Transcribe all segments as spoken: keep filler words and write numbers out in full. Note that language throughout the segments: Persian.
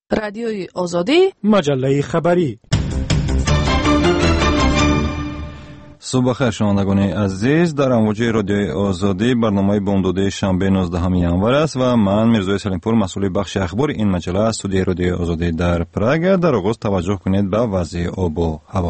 رادیوی آزادی، مجله خبری. صبح بخیر شنوندگان عزیز، در امواج رادیوی آزادی برنامه بامداده شنبه نوزدهم ینور است و من میرزای سلیمپور مسئول بخش اخبار این مجله از استودیوی رادیوی آزادی در پراگ. در آغاز توجه کنید به وضع آب و هوا.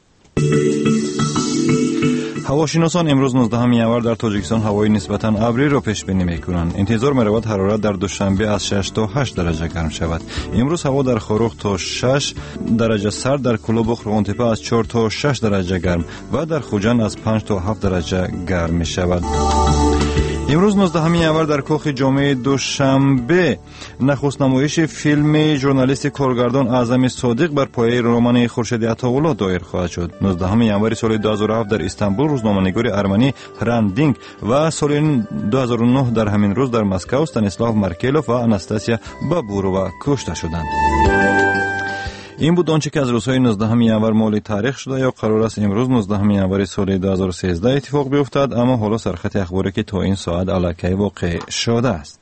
هواشناسان امروز نوزدهم ینور در تاجیکستان هوای نسبتاً ابری را پیش بینی می‌کنند. انتظار می‌رود حرارت در دوشنبه از شش تا هشت درجه گرم شود. امروز هوا در خاروخ تا شش درجه سرد، در کلوبخ روغن‌تپه از چهار تا شش درجه گرم و در خوجند از پنج تا هفت درجه گرم می‌شود. امروز نوزدهم ینور در کاخ جامع دوشنبه نخست نمایش فیلم ژورنالیست کارگردان اعظم صادق بر پایه رمان خورشید عطاالله دایر خواهد شد. نوزدهم ینور سال دو هزار و هفت در استانبول روزنامه‌نگار ارمنی hrant dink و سال دو هزار و نه در همین روز در مسکو استانیسلاو مارکلوف و آناستاسیا بابورova کشته شدند. این بود آنچه که از روزهای نوزدهم ینور مال تاریخ شده یا قرار است امروز نوزدهم ینور سال دو هزار و سیزده اتفاق بیفتد، اما حالا سرخط اخباری که تا این ساعت علاقه واقع شده است.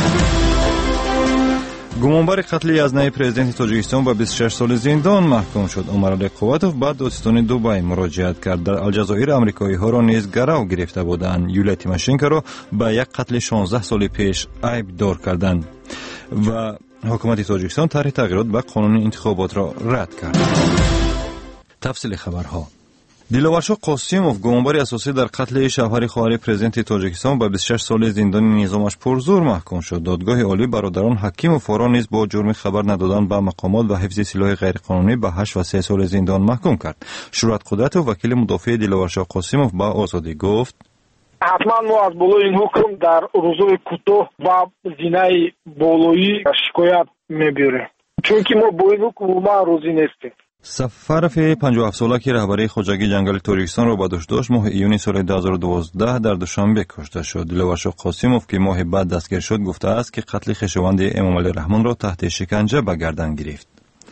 گمانبر قتل یزنی پرزیدنت تاجیکستان با بیست و شش سال زندان محکوم شد. عمرعلی قواتوف به دادستان دبی مراجعت کرد. در الجزایر آمریکایی ها را نیز گرو گرفته بودند. یولیا تیماشنکو را به یک قتل شانزده سال پیش عیب دار کردند و حکومت تاجیکستان طرح تغییرات به قانون انتخابات را رد کرد. تفصیل خبرها. دیلوارشا قاسیموف گمانبر اساسی در قتل شوهر خواهر پرزیدنت تاجیکستان با بیست و شش سال زندان نظامش پرزور محکوم شد. دادگاه عالی برادران حکیم و فارا نیز با جرم خبر ندادن به مقامات و حفظ سلاح غیرقانونی به هشت و سه سال زندان محکوم کرد. شورت قدرت و وکیل مدافع دیلوارشا قاسیموف با آزادی گفت: حتما ما از بالای این حکم در روزهای کوتاه و زینای بالایی شکایت میبریم، چون که ما با این حکم ما روزی نیستیم. سفرف پنجاه و هفت ساله که رهبری خودجگی جنگل تاجیکستان را به دوش داشت ماه ایونی سال دو هزار و دوازده در دوشنبه کشته شد. دیلوارشا قاسیموف که ماه بعد دستگیر شد گفته است که قتل خویشاوند امامعلی رحمان را تحت شکنجه به گردن گرفت.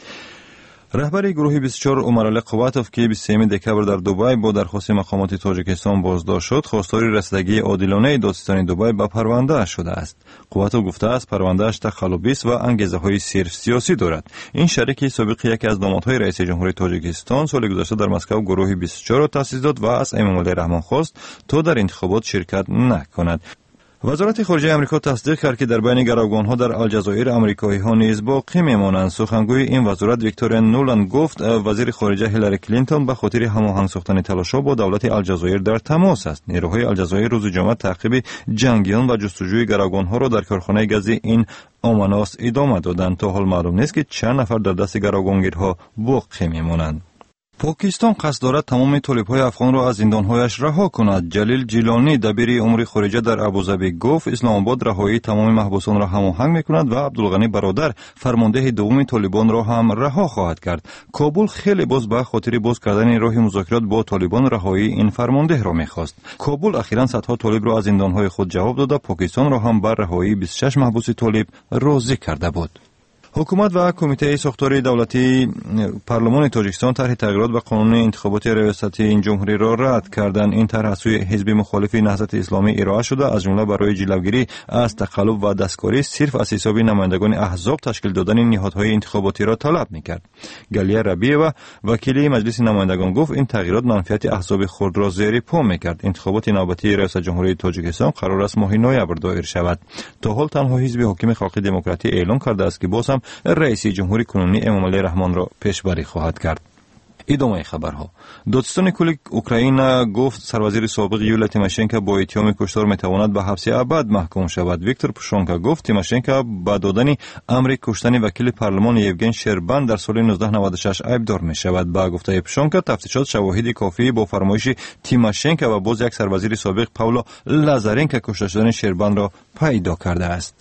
رهبر گروه بیست و چهار عمرعلی قواتوف که بیست و سوم دکبر در دبی با درخواست مقامات تاجیکستان بازداشت شد، خواستار رسیدگی عادلانه دادستان دبی به پرونده شده است. قواتوف گفته است پروندهش تخلبی است و انگیزه های صرف سیاسی دارد. این شریک سابق یکی از دامادهای رئیس جمهوری تاجیکستان سال گذشته در مسکو گروه بیست و چهار را تأسیس داد و از امامعلی رحمان خواست تا در انتخابات شرکت نکند. وزارت خارجه آمریکا تصدیق کرد که در بین گروگان‌ها در الجزایر آمریکایی ها نیز باقی میمانند. سخنگوی این وزارت ویکتوریا نولند گفت وزیر خارجه هیلاری کلینتون به خاطر هماهنگ ساختن تلاش‌ها با دولت الجزایر در تماس است. نیروهای الجزایر روز جمعه تعقیب جنگیان و جستجوی گروگان‌ها را در کارخانه گازی این آماناس ادامه دادند. تا حال معلوم نیست که چند نفر در دست گروگانگیرها باقی میمانند. پاکستان قصد دارد تمام طالب‌های افغان را از زندان‌هایش رها کند. جلیل جیلانی دبیر امور خارجه در ابوظبی گفت اسلام آباد رهایی تمام محبوسان را هماهنگ می‌کند و عبدالغنی برادر فرمانده دوم طالبان را هم رها خواهد کرد. کابل خیلی باز به خاطر باز کردن راه مذاکرات با طالبان رهایی این فرمانده را می‌خواست. کابل اخیراً صدها طالب را از زندان‌های خود جواب داده پاکستان را هم بر رهایی بیست و شش محبوس طالب راضی کرده بود. حکومت و کمیته ساختار دولتی پارلمان تاجیکستان طرح تغییرات به قانون انتخابات ریاستی این جمهوری را رد کردند. این طرح از سوی حزب مخالف نهضت اسلامی ارائه شده، از جمله برای جلوگیری از تقلب و دستکاری صرف از حساب نمایندگان احزاب تشکیل دادن نهادهای انتخاباتی را طلب می‌کرد. گلیه ربیعه وکیل مجلس نمایندگان گفت این تغییرات منفعت احزاب خود را زیر پا می‌کرد. انتخابات نوبتی ریاست جمهوری تاجیکستان قرار است ماه نوامبر دایر شود. تا حال تنها حزب حاکم خلق دموکراتی اعلام کرده است که باز هم رئیس جمهوری کنونی امامعلی رحمان را پیشبری خواهد کرد. ادامه خبرها. دادستان کل اوکراین گفت سروزیر سابق یولیا تیماشنکو با اتهام کشتار میتواند به حبس ابد محکوم شود. ویکتور پوشانکو گفت تیماشنکو با دادن امر کشتن وکیل پارلمان یوگن شربان در سال نوزده نود و شش عیب دار می شود. با گفته پوشانکو تفتیشات شواهد کافی با فرمایش تیماشنکو و باز یک سروزیر سابق پاولو لازارنکو کشته شدن شربان را پیدا کرده است.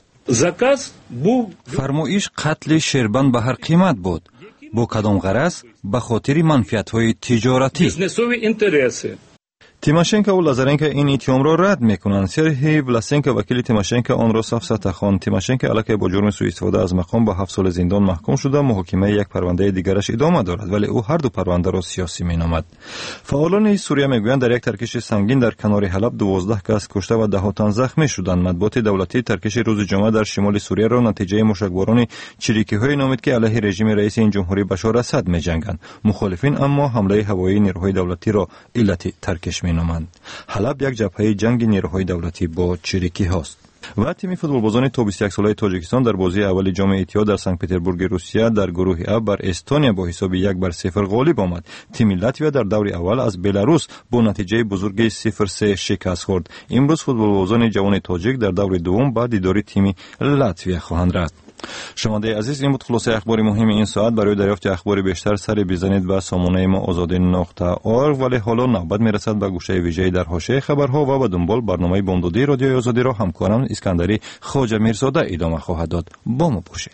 فرمایش قتل شربان به هر قیمت بود. با کدام غرض؟ به خاطر منفعت‌های تجارتی. تیماشنکو و لازارنکو این اتهام را رد میکنند. سرهی ولاسنکو وکیل تیماشنکو آن را سفسطه خواند. تیماشنکو علیه با جرم سوء استفاده از مقام به هفت سال زندان محکوم شده. محاکمه یک پرونده دیگرش ادامه دارد، ولی او هر دو پرونده را سیاسی مینامد. فعالان سوریه میگویند در یک ترکش سنگین در کنار حلب دوازده کس کشته و ده ها تن زخمی شدند. مطبوعات دولتی ترکش روز جمعه در شمال سوریه را نتیجه موشکباران چریکی‌های نامید که علیه رژیم رئیس این جمهوری بشار اسد می‌جنگند. مخالفین اما حمله هوایی نیروهای دولتی را علت ترکش مینامند. حلب یک جبهه جنگ نیروهای دولتی با چریکی هاست. و تیم فوتبالبازان تا بیست و یک ساله تاجیکستان در بازی اول جام اتحاد در سنت پترزبورگ روسیه در گروه ا بر استونیا با حساب یک بر صفر غالب آمد. تیم لاتویا در دور اول از بلاروس با نتیجه بزرگ صفر سه شکست خورد. امروز فوتبالبازان جوان تاجیک در دور دوم با دیدار تیم لاتویا خواهند رفت. شنونده عزیز، این بود خلاصه اخبار مهم این ساعت. برای دریافت اخبار بیشتر سر بزنید به سامانه ما آزادی نقطه آرگ. ولی حالا نوبت میرسد به گوشه ویژه‌ای در حاشیه خبرها و به دنبال برنامه بامدادی رادیو آزادی را همکارم اسکندری خواجه میرزاده ادامه خواهد داد. با ما باشید.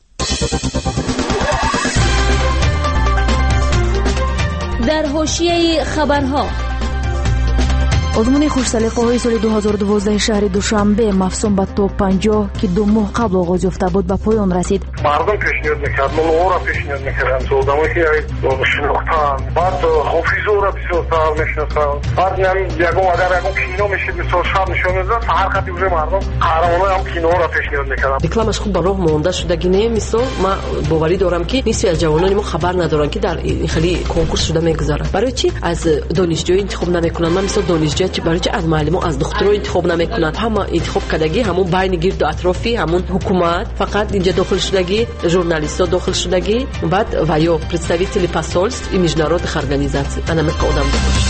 در حاشیه خبرها، آزمون خوش‌سلیقه‌های سال دو هزار و دوازده شهر دوشنبه مفصوم به توپ پنجاه که دو ماه قبل آغاز یافته بود به پایان رسید. مردم پیشنهاد می‌کرد، ملوارا پیشنهاد می‌کردن، آدمایی که شناختن، بعد حافظورا بسیار می‌شناسن، بعد یعنی یگو اگر یگو کینو میشه مثلا شب نشون می‌داد، هر خطی روی مردم قهرمانای هم کینو را پیشنهاد می‌کردن. رکلامش خوب به راه مونده شدگی نه، مثلا ما باوری دارم که نصف از جوانان ما خبر ندارن که در خیلی کنکورس شده می‌گذارن. برای چی از دانشجوی انتخاب نمی‌کنن؟ من مثلا دانشجو برای چه از معلم از دخترای انتخاب نمیکنن؟ همه انتخاب کردگی همون بین گرد و اطرافی همون حکومت، فقط اینجا داخل شدگی ژورنالیست‌ها داخل شدگی، بعد و یا представители посольств и международных организаций. انا می‌خوام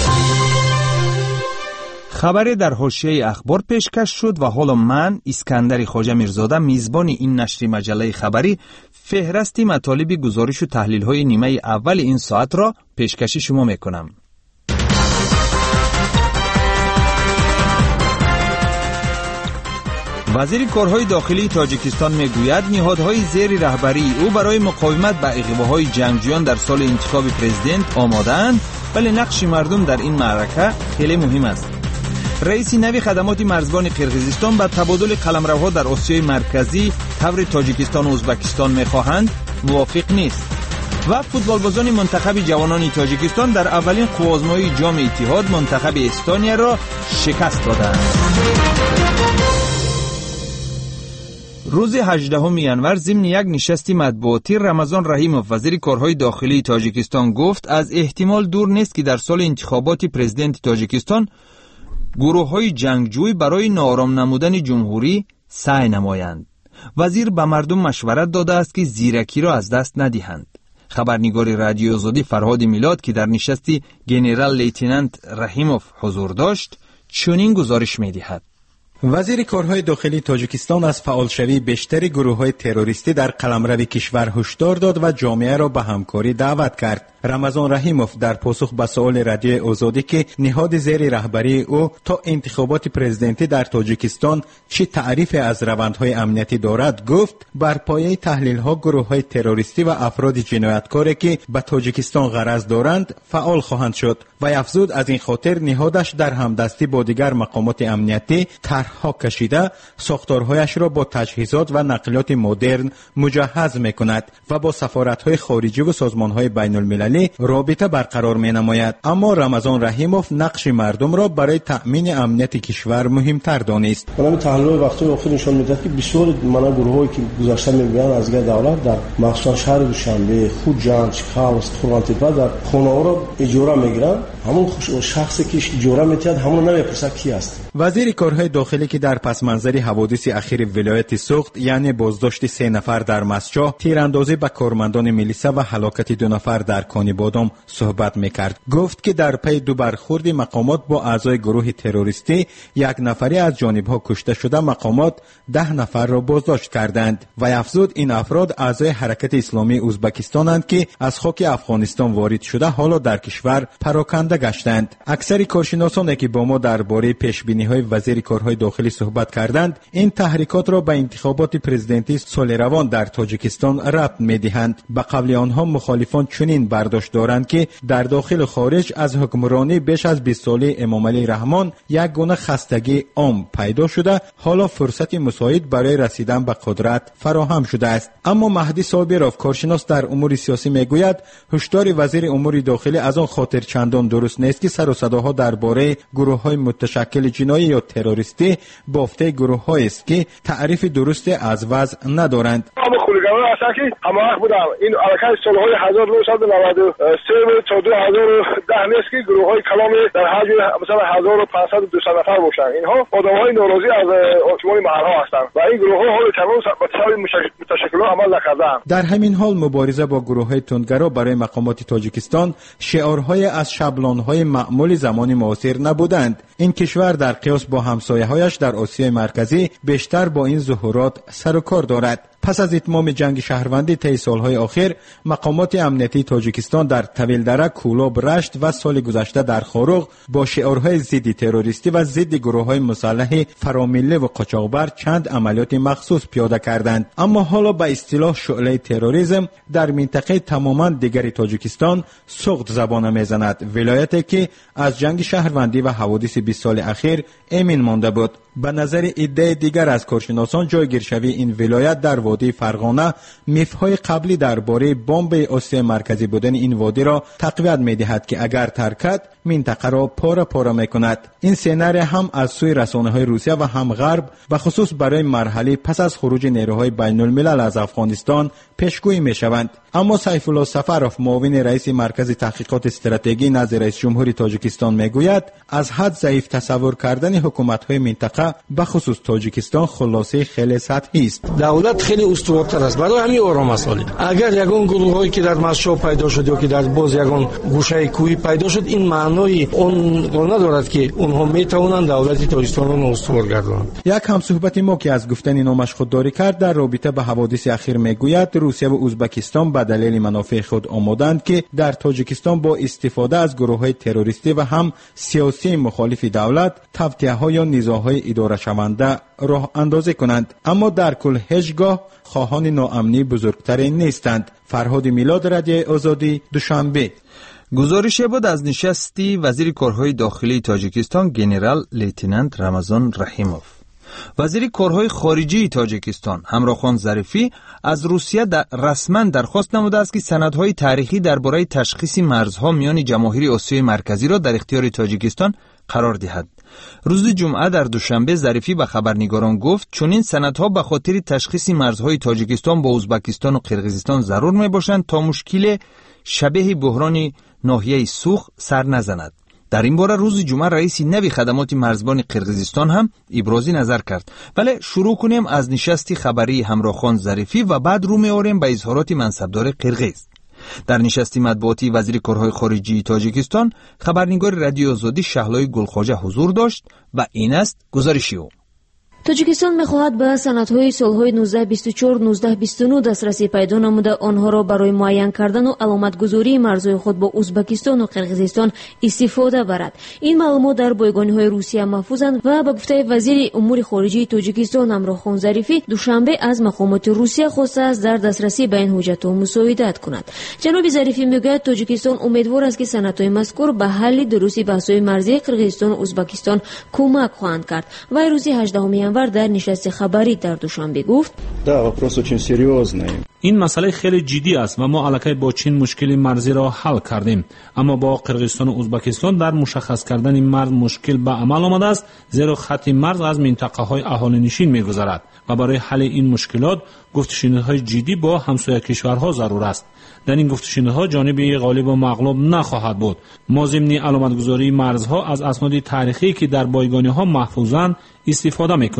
خبری در حاشیه اخبار پیشکش شد و حالا من اسکندری خواجه میرزاده میزبان این نشر مجله خبری فهرستی مطالب گزارش و تحلیل‌های نیمه اول این ساعت را پیشکشی شما میکنم. وزیر کارهای داخلی تاجیکستان میگوید نهادهای زیر رهبری او برای مقاومت به اغواهای جنگجویان در سال انتخاب پرزیدنت آماده‌اند، ولی نقش مردم در این معرکه خیلی مهم است. رئیس نوی خدمات مرزبان قرقیزستان به تبادل قلمروها در آسیای مرکزی طور تاجیکستان و ازبکستان میخواهند موافق نیست. و فوتبالبازان منتخب جوانان تاجیکستان در اولین قوازمایی جام اتحاد منتخب استونیا را شکست دادند. روز هجدهم ینور ضمن یک نشست مطبوعاتی رمضان رحیموف وزیر کارهای داخلی تاجیکستان گفت از احتمال دور نیست که در سال انتخابات پرزیدنت تاجیکستان گروه‌های جنگجوی برای ناآرام نمودن جمهوری سعی نمایند. وزیر به مردم مشورت داده است که زیرکی را از دست ندهند. خبرنگار رادیو آزادی فرهاد میلاد که در نشستی گنرال لیتنانت رحیموف حضور داشت چنین گزارش می‌دهد. وزیر کارهای داخلی تاجیکستان از فعالشوی بیشتر گروه‌های تروریستی در قلمرو کشور هشدار داد و جامعه را به همکاری دعوت کرد. رمضان رحیموف در پاسخ به سؤال رادیو آزادی که نهاد زیر رهبری او تا انتخابات پرزیدنتی در تاجیکستان چه تعریف از روندهای امنیتی دارد گفت بر پایه تحلیل‌ها گروه‌های تروریستی و افراد جنایتکاری که به تاجیکستان غرض دارند فعال خواهند شد و افزود از این خاطر نهادش در همدستی با دیگر مقامات امنیتی طرح‌ها کشیده ساختارهایش را با تجهیزات و نقلیات مدرن مجهز می‌کند و با سفارت‌های خارجی و سازمان‌های بین‌المللی رابطه برقرار می‌نماید. اما رمضان رحیموف نقش مردم را برای تأمین امنیت کشور مهمتر دانست. من تحلیل وقتی آخر نشون میده که بسیار مانا گروهایی که گذشته میگن از گه دولت در مخصوصا شهر دوشنبه خوجان چخاوس خورانتپا در خانه‌ها را اجاره میگیرن، همون شخصی که اجاره میتید همون نمیپرسه کی است. وزیر کارهای داخلی که در پس منظر حوادث اخیر ولایت سوخت یعنی بازداشت سه نفر در مسجد، تیراندازی به کارمندان میلیسا و هلاکت دو نفر در کانی بادام صحبت میکرد. گفت که در پی دو برخورد مقامات با اعضای گروه تروریستی یک نفری از جانبها کشته شده مقامات ده نفر را بازداشت کردند و افزود این افراد اعضای حرکت اسلامی ازبکستانند که از خاک افغانستان وارد شده حالا در کشور پراکنده گشتند. اکثر کارشناسانی که با ما درباره پیشبینی های وزیر کارهای داخلی صحبت کردند، این تحریکات را به انتخابات پرزیدنتی سال روان در تاجیکستان ربط می‌دهند. به قبل آنها مخالفان چنین برداشت دارند که در داخل و خارج از حکمرانی بیش از بیست ساله امامعلی رحمان یک گونه خستگی عام پیدا شده، حالا فرصت مساعد برای رسیدن به قدرت فراهم شده است. اما مهدی صابرов کارشناس در امور سیاسی میگوید هشدار وزیر امور داخلی از آن خاطر چندان درست نیست که سر و صداها درباره گروه‌های متشکل جنایی یا تروریستی بافته گروه‌هایی است که تعریف درست از وضع ندارند. خودگران هستند که همراه بودن. این حرکت سالهای هزار و نهصد و نود و سه تا دو هزار و ده نیست که گروه‌های کلامی در حجم مثلا هزار و پانصد و دویست نفر باشند. اینها آدم‌های ناراضی از حکومت محل‌ها هستند و این گروه‌ها حال تمام به طور متشکل عمل نکردند. در همین حال مبارزه با گروه‌های تندگرا برای مقامات تاجیکستان شعارهای از شبلان‌های معمول زمان معاصر نبودند. این کشور در قیاس با همسایه‌هایش در آسیای مرکزی بیشتر با این ظهورات سر و کار دارد. پس از اتمام جنگ شهروندی طی سالهای اخیر، مقامات امنیتی تاجیکستان در طویلدره، کولاب، رشت و سال گذشته در خاروغ با شعارهای ضد تروریستی و ضد گروه‌های مسلح فراملی و قاچاقبر چند عملیات مخصوص پیاده کردند. اما حالا به اصطلاح شعله تروریسم در منطقه تماما دیگر تاجیکستان سوخت زبانه میزند، ولایتی که از جنگ شهروندی و حوادث بیست سال اخیر امین مانده بود. به نظر ایده دیگر از کارشناسان، جایگیرشوی این ولایت در وادی فرغانه میفهای قبلی درباره بمب آسیای مرکزی بودن این وادی را تقویت می‌دهد که اگر ترکد منطقه را پاره پاره می‌کند. این سناریو هم از سوی رسانه‌های روسیه و هم غرب به خصوص برای مرحله پس از خروج نیروهای بین‌الملل از افغانستان پیشگویی می‌شوند. اما سیف الله سفروف، معاون رئیس مرکز تحقیقات استراتژی نزد رئیس جمهوری تاجیکستان میگوید از حد ضعیف تصور کردن حکومت‌های منطقه به خصوص تاجیکستان خلاصه خیلی سطحی است. دولت خیلی استوارتر است برای همین آرام است. اگر یگان گروه‌هایی که در مشهد پیدا شد یا که در باز یگان گوشه کوهی پیدا شد، این معنای اون ندارد که اونها میتوانند دولت تاجیکستان را استوار گردانند. یک همصحبت ما که از گفتن نامش خودداری کرد در رابطه به حوادث اخیر میگوید روسیه و ازبکستان به دلیل منافع خود آمادند که در تاجیکستان با استفاده از گروه‌های تروریستی و هم سیاسی مخالف دولت توطئه‌ها یا نزاع‌های اداره شونده راه اندازی کنند. اما در کل هیچگاه خواهان ناامنی بزرگتری نیستند. فرهاد میلاد، رادیو آزادی، دوشنبه. گزارش بود از نشستی وزیر کارهای داخلی تاجیکستان گنرال لیتنانت رمضان رحیموف. وزیر کارهای خارجی تاجیکستان همراخان ظریفی از روسیه در رسما درخواست نموده است که سندهای تاریخی درباره تشخیص مرزها میان جماهیر آسیای مرکزی را در اختیار تاجیکستان قرار دهد. روز جمعه در دوشنبه ظریفی به خبرنگاران گفت چون این سندها به خاطر تشخیص مرزهای تاجیکستان با ازبکستان و قرقیزستان ضرور می باشند تا مشکل شبیه بحران ناحیه سوخ سر نزند. در این باره روز جمعه رئیس نوی خدمات مرزبان قرقیزستان هم ابراز نظر کرد. ولی شروع کنیم از نشست خبری همراخان ظریفی و بعد رو می‌آوریم به اظهارات منصبدار قرقیز. در نشست مطبوعاتی وزیر کارهای خارجی تاجیکستان خبرنگار رادیو آزادی شهلای گلخواجه حضور داشت و این است گزارشی او. تاجیکستان می‌خواهد به سندهای سالهای نوزده بیست و چهار نوزده بیست و نه دسترسی پیدا نموده آنها را برای معین کردن و علامتگذاری مرزهای خود با ازبکستان و قرقیزستان استفاده برد. این معلومات در بایگانی‌های روسیه محفوظند و به گفته وزیر امور خارجه تاجیکستان همراخان ظریفی دوشنبه از مقامات روسیه خواسته است در دسترسی به این حجت‌ها مساعدت کند. جناب ظریفی میگوید تاجیکستان امیدوار است که سندهای مذکور به حل درستی بحث‌های مرزی قرقیزستان و ازبکستان کمک خواهند کرد. و روز هجدهم در نشست خبری در دوشنبه گفت این مسئله خیلی جدی است و ما الکی با چین مشکل مرزی را حل کردیم، اما با قرقیزستان و ازبکستان در مشخص کردن این مرز مشکل به عمل آمده است، زیرا خط مرز از منطقه های اهالی نشین می‌گذرد و برای حل این مشکلات گفت‌وشنودهای جدی با همسایه کشورها ضرور است. در این گفت‌وشنودها جانب غالب و مغلوب نخواهد بود. ما ضمن علامتگذاری مرزها از اسناد تاریخی که در بایگانی‌ها محفوظند استفاده می‌کنیم.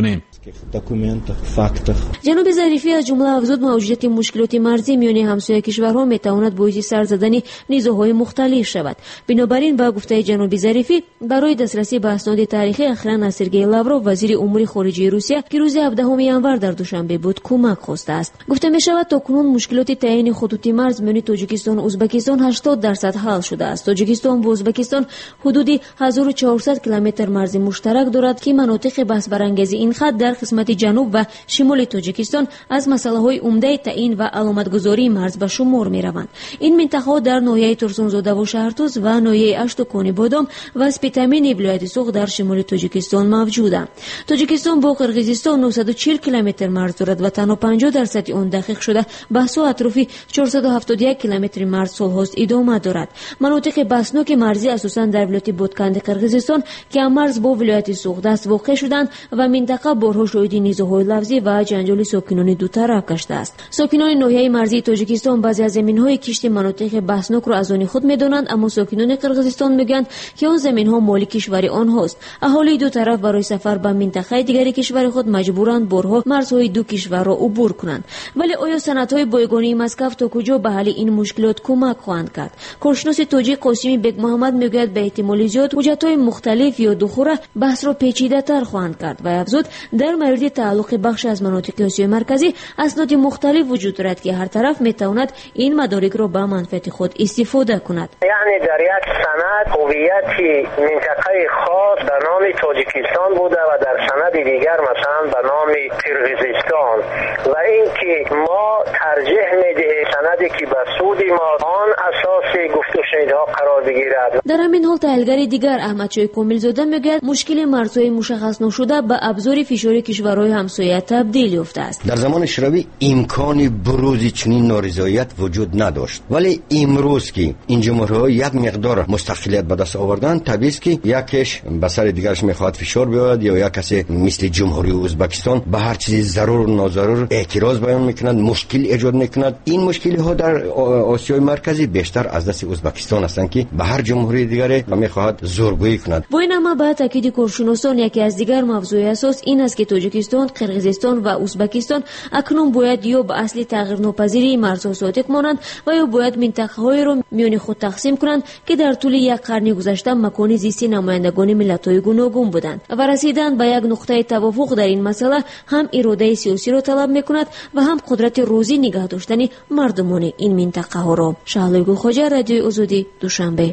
جناب ظریفی از جمله افزود موجودیت مشکلات مرزی میان همسایه کشورها میتواند باعث سر زدن نیزوهای مختلف شود. بنابراین با گفته جناب ظریفی برای دسترسی به اسناد تاریخی اخیراً از سرگئی لاوروف وزیر امور خارجه روسیه که روز هفدهم ژانویه در دوشنبه بود کمک خواسته است. گفته می شود تاکنون مشکلات تعیین خطوط مرز میان تاجیکستان و ازبکستان هشتاد درصد حل شده است. تاجیکستان و ازبکستان حدود هزار و چهارصد کیلومتر مرز مشترک دارد که مناطق بحث برانگیز این خط در قسمت جنوب و شمال تاجیکستان از مسائل عمده تعیین و علامتگذاری مرز به شمار می روند. این منطقه در ناحیه ترسونزاده و شهرتوز و ناحیه اشتکانی بادام و سپیتامین ولایت سوق در شمال تاجیکستان موجودند. تاجیکستان با قرقیزستان نهصد و چهل کیلومتر مرز دارد و تنها پنجاه درصد آن دقیق شده بحث و اطرافی چهارصد و هفتاد و یک کیلومتر مرز سالهاست ادامه دارد. مناطق بحثناک مرزی اساساً در ولایت بودکند قرقیزستان که مرز با ولایت سوق دست واقع شدند و منطقه بارها شاهد نیزوهای لفظی و جنجال ساکنان دو طرف گشته است. ساکنان ناحیه مرزی تاجیکستان بعضی از زمین‌های کشت مناطق بحثناک را از آن خود می‌دانند، اما ساکنان قرقیزستان میگویند که آن زمین‌ها مال کشور آنهاست. اهالی دو طرف برای سفر به منطقه دیگر کشور خود مجبورند بارها مرزهای دو کشور را عبور کنند. ولی آیا سندهای بایگانی مسکو تا کجا به حل این مشکلات کمک خواهند کرد؟ کارشناس تاجیک قاسمی بیگ محمد میگوید به احتمال زیاد حجت‌های مختلف یا دخوره بحث را پیچیده‌تر خواهند کرد و افزود در مورد تعلق بخش از مناطق آسیای مرکزی اسناد مختلف وجود دارد که هر طرف میتواند این مدارک را به منفعت خود استفاده کند. یعنی در یک سند هویت منطقه خاص به نام تاجیکستان بوده و در سند دیگر مثلا به نام قرقیزستان و اینکه ما ترجیح میدهیم سندی که به سود ما آن اساس گفت و شنیدها قرار بگیرد. در همین حال تحلیلگر دیگر احمد شاه کاملزاده میگوید مشکل مرزهای مشخص نشده به ابزار فشار کشورهای همسایه تبدیل یافته است. در زمان شوروی امکان بروز چنین نارضایت وجود نداشت، ولی امروز که این جمهوری‌ها یک مقدار مستقلیت به دست آوردن، طبیعی است که یکیش به سر دیگرش میخواد فشار بیاورد یا یک کسی مثل جمهوری ازبکستان به هر چیز ضرور و ناضرور اعتراض بیان میکند، مشکل ایجاد میکند. این مشکلی ها در آسیای مرکزی بیشتر از دست ازبکستان هستند که به هر جمهوری دیگری میخواد زورگویی کند. با این اما به تاکید کارشناسان یکی از دیگر موضوع اساس این است که تاجیکستان، قرقیزستان و ازبکستان اکنون باید یا به اصل تغییر ناپذیری مرزها صادق مانند و یا باید منطقه‌های را میان خود تقسیم کنند که در طول یک قرن گذشته مکان زیستی نمایندگان ملت‌های گوناگون بودند و رسیدن به یک نقطه توافق در این مسئله هم اراده سیاسی را طلب می‌کند و هم قدرت روزی نگاه داشتن مردمان این منطقه ها را. شهلوی خواجه، رادیوی آزادی، دوشنبه.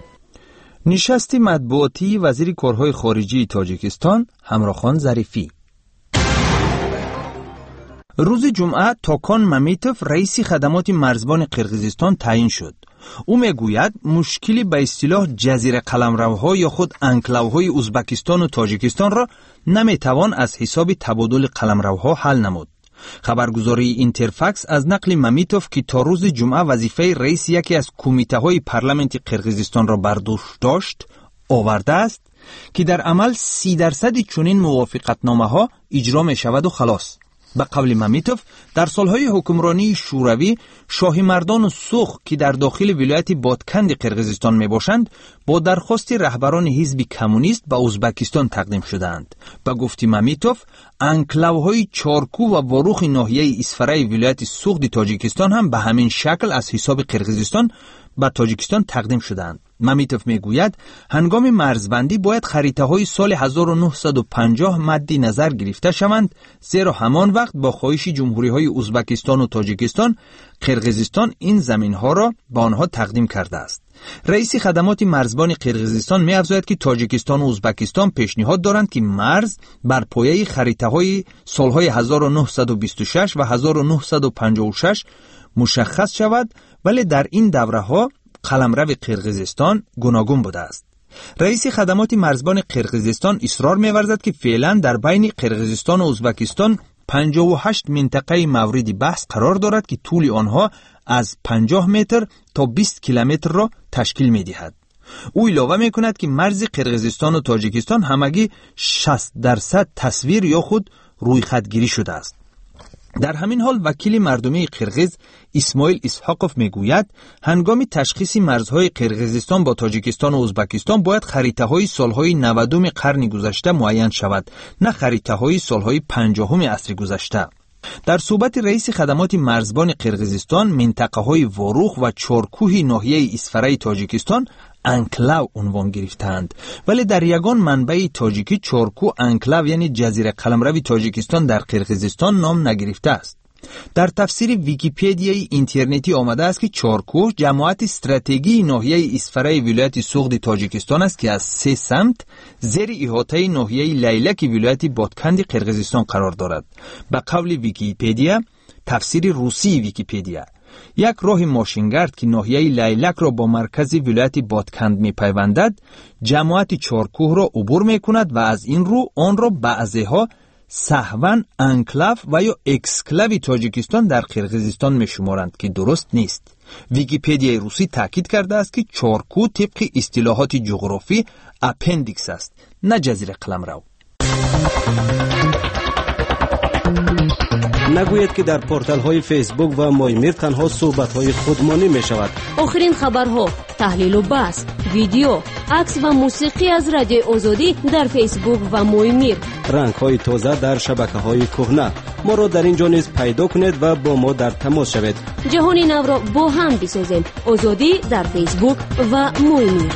نشست مطبوعاتی وزیر کارهای خارجی تاجیکستان همراخان ظریفی. روز جمعه تاکان ممیتوف رئیس خدمات مرزبان قرقیزستان تعیین شد. او میگوید مشکلی به اصطلاح جزیره قلمروها یا خود انکلاوهای ازبکستان و تاجیکستان را نمیتوان از حساب تبادل قلمروها حل نمود. خبرگزاری اینترفکس از نقل ممیتوف که تا روز جمعه وظیفه رئیس یکی از کمیته های پارلمانت قرقیزستان را بر دوش داشت آورده است که در عمل سی درصد چنین موافقتنامه ها اجرا می شود و خلاص. به قول ممیتوف در سالهای حکمرانی شوروی شاهی مردان و سوخ که در داخل ولایت بادکند قرقیزستان می باشند با درخواست رهبران حزب کمونیست به ازبکستان تقدیم شدند. به گفت ممیتوف انکلاوهای چارکو و واروخ ناحیه اسفرای ولایت سوخت تاجیکستان هم به همین شکل از حساب قرقیزستان به تاجیکستان تقدیم شدند. ممیتوف میگوید هنگام مرزبندی باید خریطه های سال هزار و نهصد و پنجاه مد نظر گرفته شوند، زیرا همان وقت با خواهش جمهوری های ازبکستان و تاجیکستان قرقیزستان این زمین ها را به آنها تقدیم کرده است. رئیس خدمات مرزبان قرقیزستان می افزاید که تاجیکستان و ازبکستان پیشنهاد دارند که مرز بر پایه خریطه های سالهای هزار و نهصد و بیست و شش و هزار و نهصد و پنجاه و شش مشخص شود، ولی در این دوره ها قلمرو قرقیزستان گوناگون بوده است. رئیس خدمات مرزبان قرقیزستان اصرار می‌ورزد که فعلا در بین قرقیزستان و ازبکستان پنجاه و هشت منطقه مورد بحث قرار دارد که طول آنها از پنجاه متر تا بیست کیلومتر را تشکیل می‌دهد. او علاوه می‌کند که مرز قرقیزستان و تاجیکستان همگی شصت درصد تصویر یا خود روی خط گیری شده است. در همین حال وکیل مردمی قرغیز اسماعیل اسحاقوف میگوید هنگام تشخیص مرزهای قرغیزستان با تاجیکستان و ازبکستان باید خریطه‌های سالهای نودم قرن گذشته معین شود، نه خریطه‌های سالهای پنجاهم عصر گذشته. در صحبت رئیس خدمات مرزبان قرغیزستان، منطقه‌های واروخ و چارکوه ناحیه اسفره تاجیکستان انکلاو عنوان گرفتند، ولی در یگان منبع تاجیکی چارکو انکلاو یعنی جزیره قلمرو تاجیکستان در قرغیزستان نام نگرفته است. در تفسیر ویکی‌پدیای اینترنتی آمده است که چارکو جماعت استراتژی ناحیه اسفره ولایت سوغد تاجیکستان است که از سه سمت زیر احاطه ناحیه لیلک ولایت بادکند قرغیزستان قرار دارد. به قول ویکی‌پدیا، تفسیر روسی ویکی‌پدیا، یک راه ماشینگرد که ناحیه لیلک را با مرکز ولایت بادکند می پیوندد، جماعت چارکوه را عبور می کند و از این رو آن را بعضیها سهواً انکلاو و یا اکسکلاو تاجیکستان در قرغیزستان می شمارند که درست نیست. ویکی‌پدیای روسی تاکید کرده است که چارکوه طبق اصطلاحات جغرافی اپندیکس است، نه جزیره قلمرو. نگوید که در پورتال های فیسبوک و مایمیر تنها صحبت های خودمانی می شود. آخرین خبرها، تحلیل و بحث، ویدیو، عکس و موسیقی از رادیو آزادی در فیسبوک و مایمیر. رنگ های تازه در شبکه های کهنه. ما را در اینجا نیز پیدا کنید و با ما در تماس شوید. جهانی نو را با هم بسازیم. آزادی در فیسبوک و مایمیر.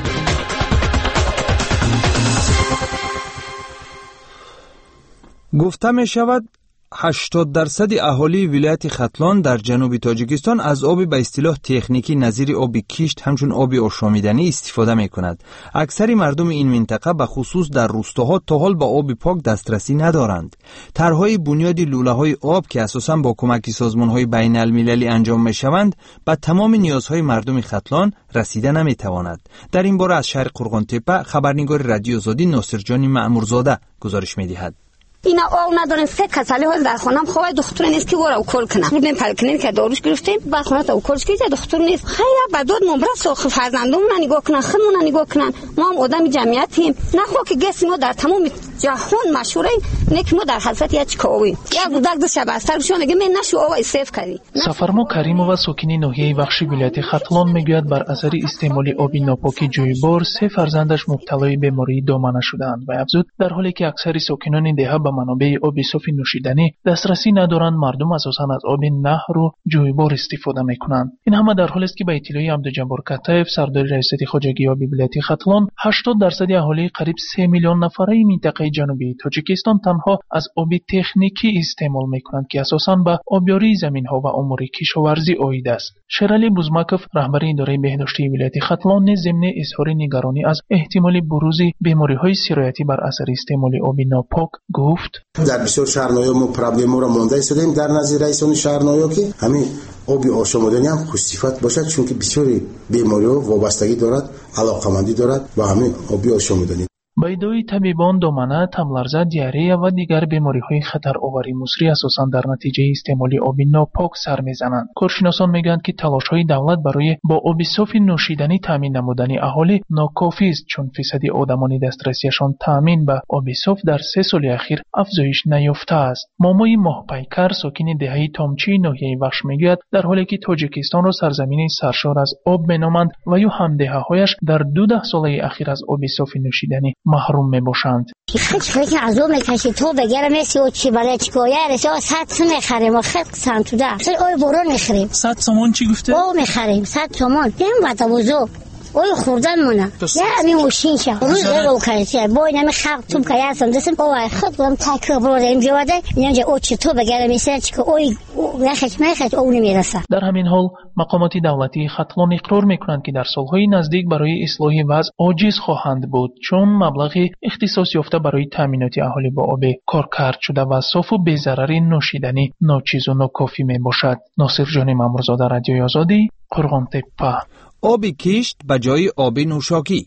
گفته می شود هشتاد درصد اهالی ولایت ختلان در جنوب تاجیکستان از آب به اصطلاح تکنیکی نظیر آب کشت همچون آب آشامیدنی استفاده می کند. اکثر مردم این منطقه به خصوص در روستاها تا حال به آب پاک دسترسی ندارند. طرحهای بنیاد لوله های آب که اساساً با کمک سازمان های بین المللی انجام می شوند به تمام نیازهای مردم ختلان رسیده نمی تواند. در این باره از شهر قرغانتپه خبرنگار رادیو آزادی ناصرجان مأمورزاده گزارش می دهد. اینا آو ندارن سه کساله ها در خونم خواه دکتر نیست که ورا اوکل کنم بودیم پلکنین که داروش گرفتیم بعد خونه تا اوکلش که دکتر نیست خیلی بدود مبرد سوخ فرزندمون نگاه کنن خودمون نگاه کنن ما هم آدم جمعیتیم نخوا که گس ما در تمام جهان مشهوره نه که ما در حضرت یک کوی یک بودک دو شب از سر بشون دیگه من نشو آوای سیف کردی سفرما کریمова ساکنی ناحیه بخشی ولایت ختلان میگوید بر اثر استعمال آب ناپاک جویبار سه فرزندش مبتلای بیماری دامنه شدند و افزود در حالی که اکثر ساکنان دهه به منابع آب صاف نوشیدنی دسترسی ندارند مردم اساساً از آب نهر و جویبار استفاده میکنند. این همه در حالی است که به اطلاع عبدالجبار کتایف سردار ریاست خواجگی آبی ولایت ختلان هشتاد درصد اهالی قریب سه میلیون نفره منطقه جنوبی تاجیکستان تنها از آب تکنیکی استعمال میکنند که اساساً به آبیاری زمین‌ها و امور کشاورزی عاید است. شیرعلی بوزمکوف رهبر اداره بهداشتی ولایت ختلان نیز ضمن اظهار نگرانی از احتمال بروز بیماری‌های سرایتی بر اثر استعمال آب ناپاک گفت در بسیار شهرنایا ما پرابلم را مونده ایستادیم در نظر رئیسان شهرنایا که همین آب آشامیدنی هم خوش‌صفت باشد چون که بسیاری بیماری‌ها وابستگی دارد علاقمندی دارد و همین آب آشامیدنی. با ادعای طبیبان دامنه، تبلرزه، دیاره و دیگر بیماری‌های خطرآوری مصری اساساً در نتیجه استعمال آب ناپاک سر می‌زنند. کارشناسان میگویند که تلاش‌های دولت برای با آب صاف نوشیدنی تامین نمودن اهالی ناکافی است چون فیصدی آدمان دسترسیشان تامین به آب صاف در سه سال اخیر افزایش نیافته است. مامای ماهپیکر ساکن دهه تامچی ناحیه وخش میگوید در حالی که تاجیکستان را سرزمین سرشار از آب مینامند و یا همدهه‌هایش در دو ده ساله اخیر از آب صاف نوشیدنی محروم می باشند. خیلی خیلی از اون میکشی تو بگیره میسی و چی برای چی که یارش آه صد میخریم و خیلی سمت ده خیلی آی برون میخریم صد تومان چی گفته؟ او میخریم صد تومان دیم وقت بزرگ اوی خوردن مونه یه همین موشین شه روی رو کنیه بای نمی خلق توم که یاسم دستم اوه خود بودم تاکر برده اینجا وده اینجا او چی تو بگیره میسه چی که اوی نخش میخش او نمیرسه. در همین حال مقامات دولتی ختلان اقرار میکنند که در سالهای نزدیک برای اصلاح وضع عاجز خواهند بود چون مبلغی اختصاص یافته برای تامینات اهالی با آب کارکرد شده و صاف و بی‌ضرر نوشیدنی ناچیز و ناکافی میباشد. ناصر جان مامورزاده رادیوی آزادی قرغانتپه. آب کشت به جای آب نوشاکی.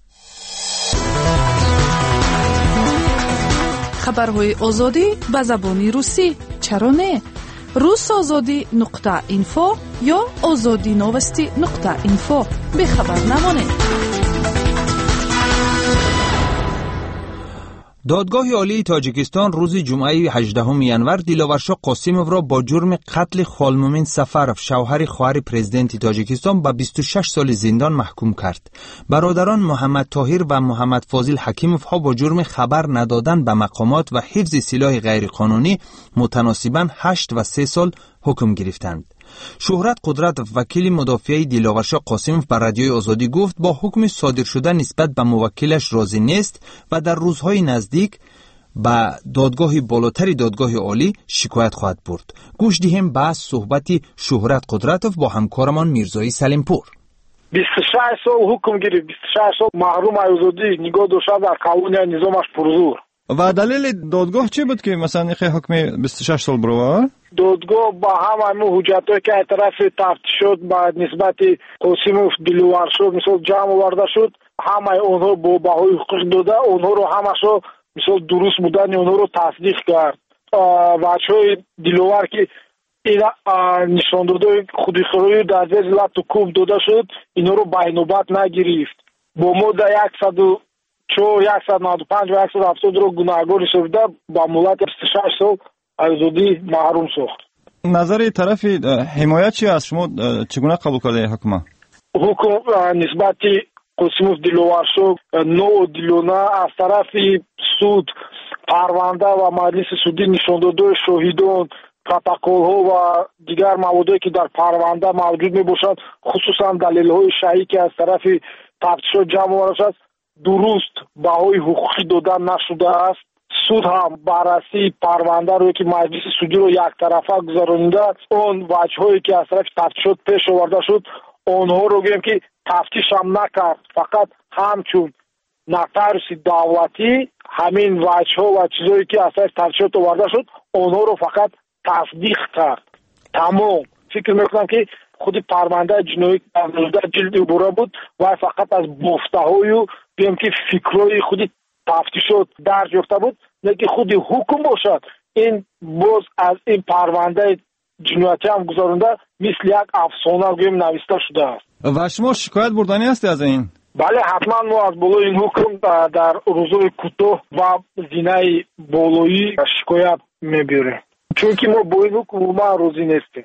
خبرهای آزادی به زبان روسی چرا نه؟ روس آزادی نقطه اینفو یا آزادی نوستی نقطه اینفو به خبر نمانید. دادگاه عالی تاجیکستان روز جمعه هجدهم ینور دیلاورشاه قاسیموف را با جرم قتل خالمومین سفروف شوهر خواهر پرزیدنت تاجیکستان به بیست و شش سال زندان محکوم کرد. برادران محمد طاهر و محمد فاضل حکیموف ها با جرم خبر ندادن به مقامات و حفظ سلاح غیرقانونی متناسباً هشت و سه سال حکم گرفتند. شهرت قدرت وکیل مدافع دیلاورشاه قاسیموف بر رادیوی آزادی گفت با حکم صادر شده نسبت به موکلش راضی نیست و در روزهای نزدیک به دادگاه بالاتر دادگاه عالی شکایت خواهد برد. گوش دهیم به صحبت شهرت قدرتوف با همکارمان میرزایی سلیمپور. بیست و شش سال حکم گرفت، بیست و شش سال محروم از آزادی نگاه داشته در کالونیا نظامش پرزور. و دلیل دادگاه چی بود که مثلا این حکم بیست و شش سال برآورد؟ دادگاه با همه حجتایی که طرف تفتیش شد با نسبت قاسیموف دیلاورشاه مثلا جمع آورده شد، همه اونها با بهای حقوق داده، اونها رو همشو مثلا درست بودن اونها رو تصدیق کرد. بچهای دیلاور که این نشان داده خودخواهی در زیر لط و کوب داده شد، اینا رو به نوبت نگرفت. با مدت صد و چهار، صد و نود و پنج و صد و هفتاد رو گناهکار حسابیده با مدت بیست و شش سال آزادی محروم ساخت. نظر طرف حمایت چی است؟ شما چگونه قبول کرده حکم؟ حکم نسبت قاسیموف دیلاورشاه نو دیلونه از طرف سود پرونده و مجلس سودی نشان داده شاهدان، پروتکل ها و دیگر موادی که در پرونده موجود می باشد، خصوصا دلیل های شایعی که از طرف تفتیشات جمع آورده است، درست بهای حقوقی دادن نشده است. سود هم بررسی پرونده رو که مجلس سودی رو یک طرفه گذرانیده، اون وجهایی که از طرف تفتیشات پیش آورده شد اونها رو گویم که تفتیش هم نکرد، فقط همچون نتایج دولتی همین وجه‌ها و چیزایی که از طرف تفتیشات آورده شد اونها رو فقط تصدیق کرد. تمام فکر میکنم که خود پرونده جنایی در جلد عباره بود و فقط از گفته‌های و بگیم که فکرای خود تفتیشات درج یافته بود، نه که خود حکم باشد. این باز از این پرونده جنایتی هم گذارنده مثل یک افسانه گویم نوشته شده است. و شما شکایت بردنی هستی از این؟ بله حتما ما از بالای این حکم در روزهای کوتاه و زینه بالایی شکایت میبریم، چون که ما با این حکم ما راضی نیستیم.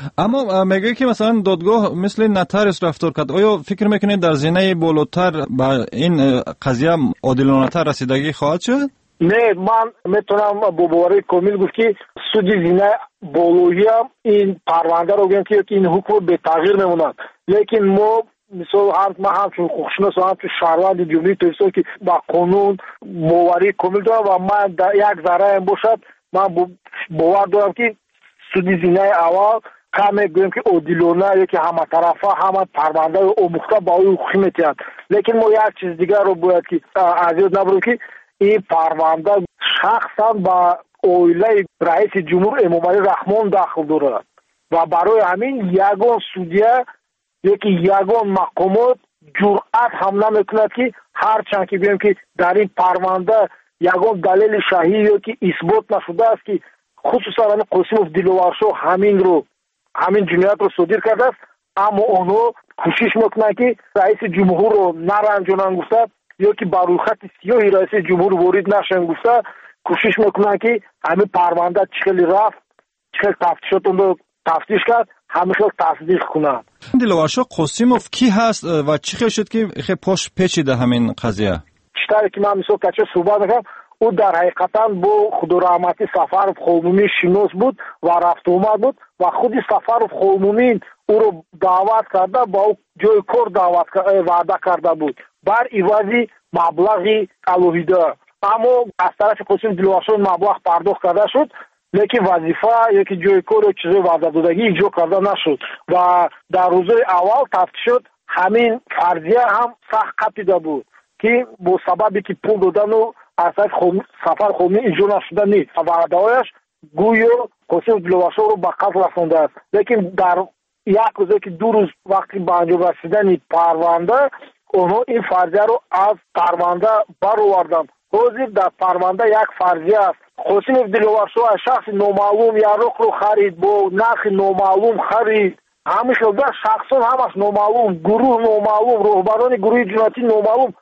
اما میگه که مثلا دادگاه مثل نتایج رفتار کرد. آیا فکر میکنید در زینه بالاتر به این قضیه عادلانه‌تر رسیدگی خواهد شد؟ نه، من میتونم با باوری کامل گفت که سود زینه بالایی هم این پرونده رو گویم که این حکم به تغییر میموند، لیکن ما مثلا هم ما همچون خوششناس و همچون شهروند جمهوری تاجیکستان که با قانون باوری کامل دارم و من در یک ذره هم باشد من باور دارم که سود زینه اول کمی گویم که عادلانه یا که همه طرفه همه پرونده رو آموخته با او حقوقی میتیند، لیکن ما یک چیز دیگر رو باید که از یاد نبریم که این پرونده شخصا با اویله رئیس جمهور امامعلی رحمان داخل دارد و برای همین یگان سودیه یکی یگان مقامات جرأت هم نمیکند که هرچند که بگیم که در این پرونده یگان دلیل صحیح یا که اثبات نشده است که خصوصا قاسیموف دیلاورشاه همین رو همین جنایت رو صادر کرده است، اما اونها کوشش میکنند که رئیس جمهور رو نرنجونن گفته یا که بر روی خط سیاهی رئیس جمهور وارد نشن گفته، کوشش میکنن که همین پرونده چخیلی رفت چخیل تفتیشات اون رو تفتیش کرد همه خیلی تصدیق کنند. دیلاورشاه قاسیموف کی هست و چی خیلی شد که خیلی پاش پیچیده همین قضیه؟ چطوری که من مثلا کچه صحبت میکنم او در حقیقتا با خدارحمتی سفروف خالمومین شناس بود و رفت اومد بود و خودی سفروف خالمومین او رو دعوت کرده با او جای کار دعوت وعده کرده بود بر ایوازی مبلغی الوهیده، اما از طرف قاسم دیلاورشاه مبلغ پرداخت کرده شد، لیکن وظیفه یکی جای کار و چیزای وعده دادگی اجرا کرده نشد و در روزهای اول تفتیشات همین فرضیه هم سخت قپیده بود که با سببی که پول دادن و از طرف سفر خالمومین اجرا نشده نیست و وعده‌هایش گویا قاسم دیلاورشاه رو به قتل رسانده است، لیکن در یک روزه که دو روز وقتی به انجام رسیدن پرونده اونها این فرضیه رو از پرونده برآوردن. حاضر در پرونده یک فرضیه است قاسیموف دیلاورشاه شخص نامعلوم یارق رو خرید با نرخ نامعلوم خرید، همین شده شخصان همش نامعلوم، گروه نامعلوم، رهبران گروه جنایتی نامعلوم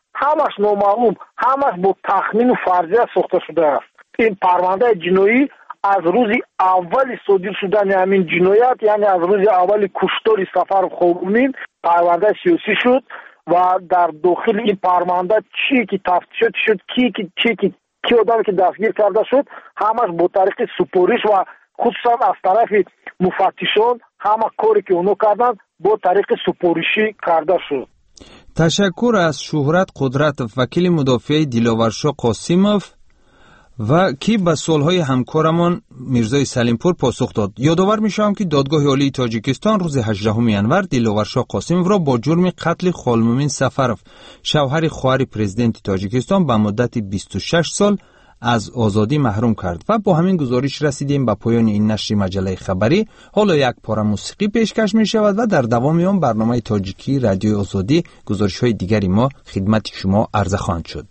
ҳамаш номаълум, ҳамаш бо тахмину фарзия сохта шудааст. ин парвандаи ҷиноӣ аз рӯзи аввали содир шудани ҳамин ҷиноят, яъне аз рӯзи аввали куштори Сафаров Хорумин парвандаи сиёсӣ шуд ва дар дохили ин парванда чие ки тафтишот шуд, ки чие ки ки одаме ки дастгир карда шуд, ҳамаш бо тариқи супориш ва хусусан аз тарафи муфаттишон ҳама коре ки онҳо карданд бо тариқи супоришӣ карда шуд. ташаккур аз Шуҳрат Қудратов, вакили мудофиаи Диловаршо Қосимов ва ки ба солҳои ҳамкорамон Мирзои Салимпур посух дод. ёдовар мешавам ки додгоҳи олии Тоҷикистон рӯзи ҳаждаҳуми январ Диловаршо Қосимовро бо ҷурми қатли Холмумин Сафаров, шавҳари хоҳари президенти Тоҷикистон, ба муддати бисту шаш сол аз озодӣ маҳрум кард. ва бо ҳамин гузориш расидем ба поёни ин нашри маҷаллаи хабарӣ. ҳоло як пора мусиқӣ пешкаш мешавад ва дар давоми он барномаи тоҷикии Радиои Озодӣ гузоришҳои дигари мо хидмати шумо арза хоҳанд шуд.